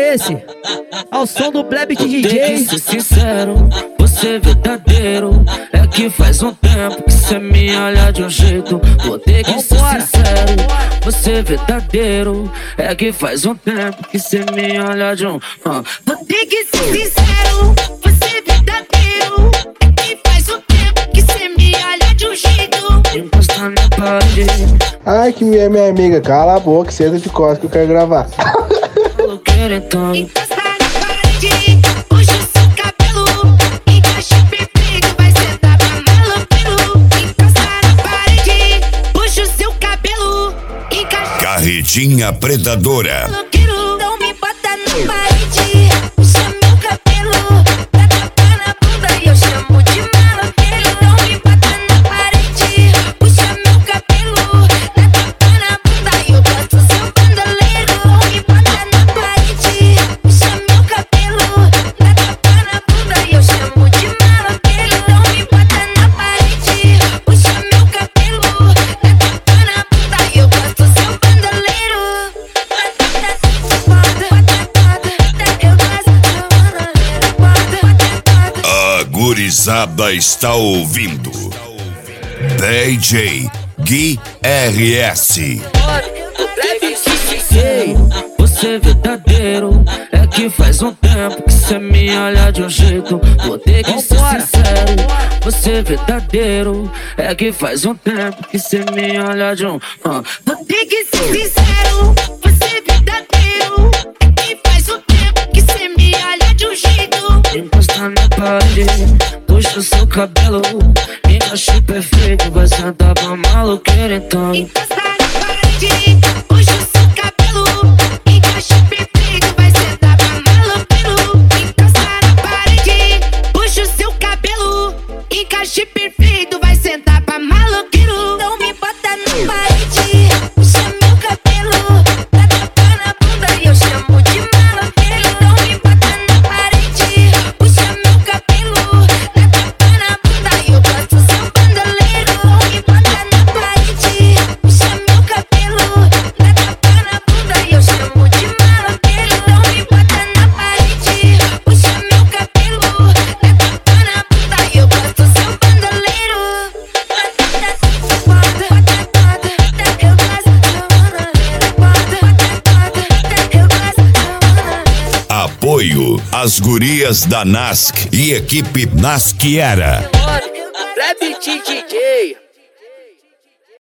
esse? Ao som do Plebe DJ. Tem que ser sincero, você é verdadeiro. É que faz um tempo que cê me olha de um jeito. Vou ter que ser sincero, você é verdadeiro. É que faz um tempo que cê me olha de um. Vou ter que ser sincero, você é verdadeiro. É que faz um tempo que cê me olha de um jeito. Encosta na parede. Ai, que minha amiga, cala a boca, senta de costas que eu quero gravar. Maloqueiro então. Encosta na parede, puxa o seu cabelo. Encaixa perfeito, vai sentar pra maloqueiro. Encosta na parede, puxa o seu cabelo. Encaixa Carretinha Predadora. maloqueiro. Não me bota na parede, puxa meu cabelo. Pra tapar na bunda e eu chamo de maloqueiro. Não me bota na parede, puxa meu cabelo. Pra tapar na bunda e eu gosto seu bandoleiro. Não me bota na parede, puxa meu cabelo. Pra tapar na bunda e eu chamo de maloqueiro. Não me bota na parede, puxa meu cabelo. Pra tapar na bunda e eu gosto seu bandoleiro. A gurizada está ouvindo DJ Gui RS. Você é verdadeiro. É que faz um tempo que cê me olha de um jeito. Vou ter que ser sincero, você é verdadeiro. É que faz um tempo que cê me olha de um. Vou ter que ser sincero, você é verdadeiro. É que faz um tempo que cê me olha de um jeito. Encosta na parede, puxa o seu cabelo. Encaixe perfeito, vai sentar pra maloqueiro então. Encosta na parede, puxa o seu cabelo. Encaixa perfeito, vai sentar pra maloqueiro. Encosta na parede, puxa o seu cabelo. Encaixe perfeito, vai sentar pra maloqueiro. Não me bota na parede, puxa meu cabelo. Pra tapar na bunda e eu chamo de maloqueiro. Não me bota na parede, puxa meu cabelo. Pra tapar na bunda e eu gosto seu bandoleiro. Não me bota na parede, puxa meu cabelo. Pra tapar na bunda e eu chamo de maloqueiro. Não me bota na parede, puxa meu cabelo. Pra tapar na bunda e eu gosto seu bandoleiro. Apoio às gurias da NASC e equipe NASC Era. Plebe DJ.